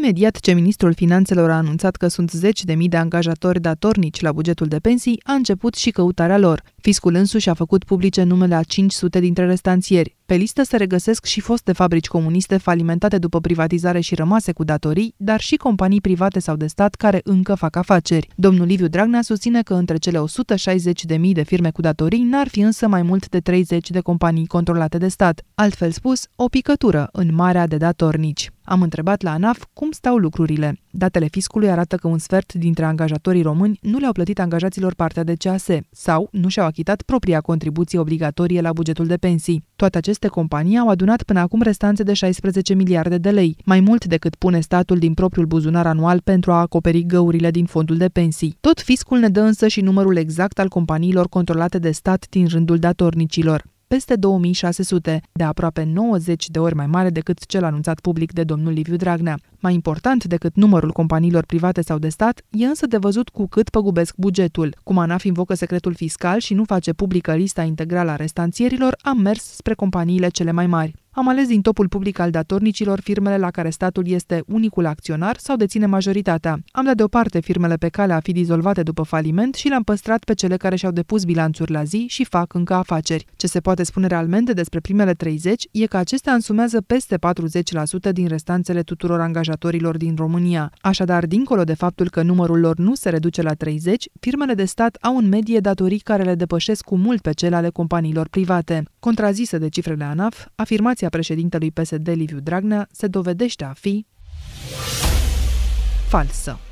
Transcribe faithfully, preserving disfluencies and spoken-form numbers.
Imediat ce ministrul finanțelor a anunțat că sunt zeci de mii de angajatori datornici la bugetul de pensii, a început și căutarea lor. Fiscul însuși a făcut publice numele a cinci sute dintre restanțieri. Pe listă se regăsesc și foste fabrici comuniste falimentate după privatizare și rămase cu datorii, dar și companii private sau de stat care încă fac afaceri. Domnul Liviu Dragnea susține că între cele o sută șaizeci de mii de firme cu datorii n-ar fi însă mai mult de treizeci de companii controlate de stat. Altfel spus, o picătură în marea de datornici. Am întrebat la ANAF cum stau lucrurile. Datele fiscului arată că un sfert dintre angajatorii români nu le-au plătit angajaților partea de C A S sau nu și-au achitat propria contribuție obligatorie la bugetul de pensii. Toate aceste companii au adunat până acum restanțe de șaisprezece miliarde de lei, mai mult decât pune statul din propriul buzunar anual pentru a acoperi găurile din fondul de pensii. Tot fiscul ne dă însă și numărul exact al companiilor controlate de stat din rândul datornicilor. Peste două mii șase sute, de aproape nouăzeci de ori mai mare decât cel anunțat public de domnul Liviu Dragnea. Mai important decât numărul companiilor private sau de stat, e însă de văzut cu cât păgubesc bugetul. Cum ANAF invocă secretul fiscal și nu face publică lista integrală a restanțierilor, am mers spre companiile cele mai mari. Am ales din topul public al datornicilor firmele la care statul este unicul acționar sau deține majoritatea. Am dat deoparte firmele pe calea a fi dizolvate după faliment și le-am păstrat pe cele care și-au depus bilanțuri la zi și fac încă afaceri. Ce se poate spune realmente despre primele treizeci e că acestea însumează peste patruzeci la sută din restanțele tuturor angajatorilor din România. Așadar, dincolo de faptul că numărul lor nu se reduce la treizeci, firmele de stat au în medie datorii care le depășesc cu mult pe cele ale companiilor private. Contrazisă de cifrele ANAF, afirmația președintelui P S D Liviu Dragnea se dovedește a fi falsă.